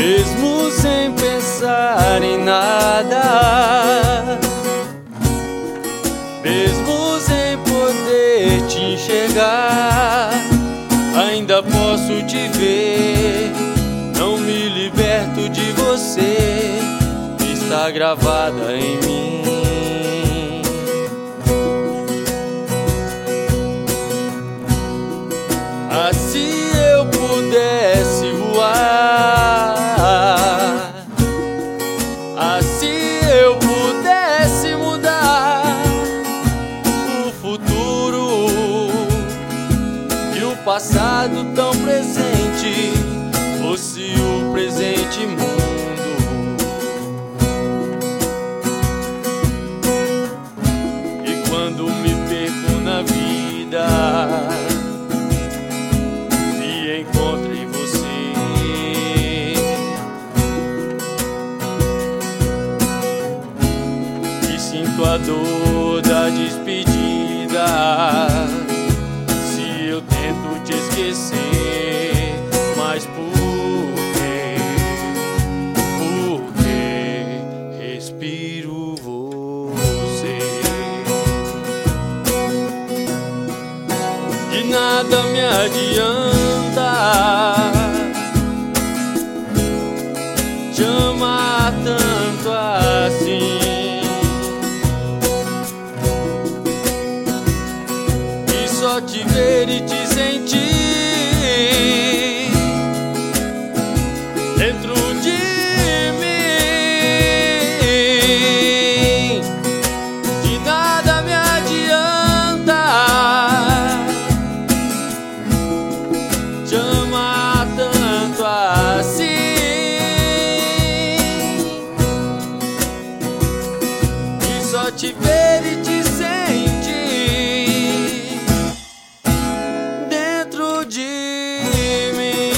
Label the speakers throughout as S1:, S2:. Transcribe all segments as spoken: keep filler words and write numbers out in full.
S1: mesmo sem pensar em nada, mesmo sem poder te enxergar, ainda posso te ver. Não me liberto de você, está gravada em mim. Ah, se eu pudesse voar, ah, se eu pudesse mudar o futuro e o passado tão presente fosse o presente mundo. E quando me perco na vida, me encontro em você. E sinto a dor da despedida se eu tento te esquecer. Mas por quê? Porque respiro você. De nada me adianta te amar tanto assim, e só te ver e te sentir dentro de mim. De nada me adianta te amar tanto assim, e só te ver e te sentir dentro de mim.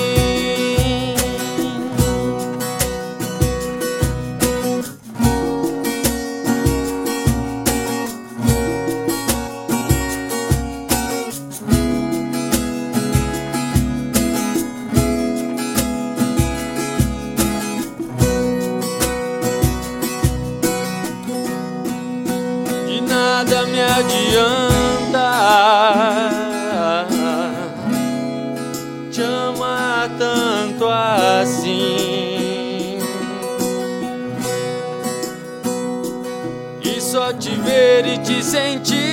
S1: De nada me adianta te amar tanto assim, e só te ver e te sentir